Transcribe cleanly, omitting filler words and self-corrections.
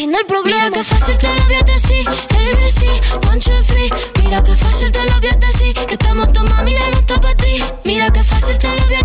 fin del problema. Mira que fácil te lo voy a decir, ABC, 1, 2, 3. Mira que fácil te lo voy a decir, que estamos tu mami, no está para ti. Mira que fácil te lo voy a